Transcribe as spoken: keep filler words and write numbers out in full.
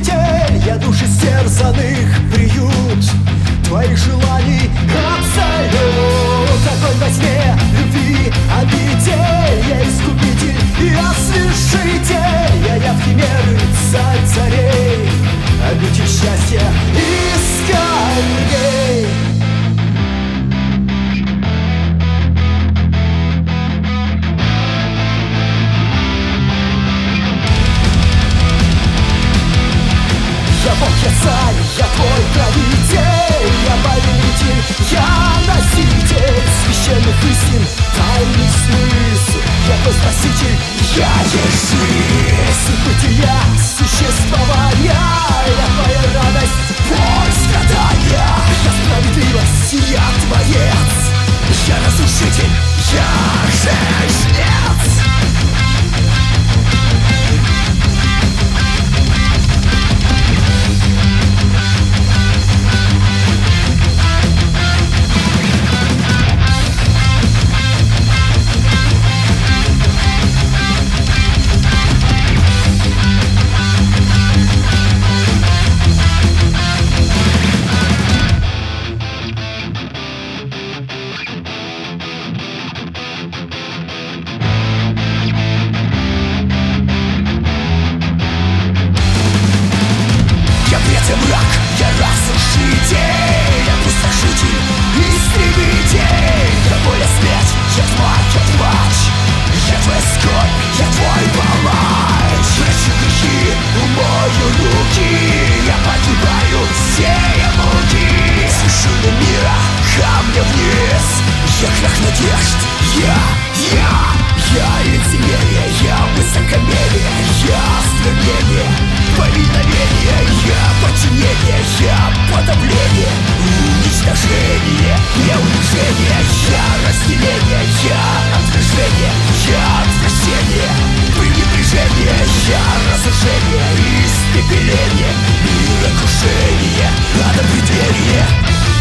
метель, я душ истерзанных приют твоих желаний абсолют. Огонь во тьме, любви, обиде, я искупитель и освежитель. Я яд химеры, царь царей, обитель счастья и скорбей. Я Бог, я царь, я твой правитель, я повелитель, я носитель священных истин, тайный смысл. Я твой спаситель, я есть жизнь, суть бытия, существования. Я твоя радость, боль, страдания. Я справедливость, я творец, я разрушитель, я же жнец. Я мрак, я разрушитель, я пустошитель, истребитель. Я воля смерть, я тварь, я тварь, я твоя скорбь, я твой палач. Прощу грехи, умою руки, я погибаю, сея муки. С вершины мира камня вниз, я крах надежд, я, я, я лицемерие, я высокомерие, я осквернение, повиновение, я подчинение, я подавление, уничтожение, неунижение, я разделение, я отвержение, я отвращение, пренебрежение, я разрушение, испепеление, мирокрушение, адо преддверие.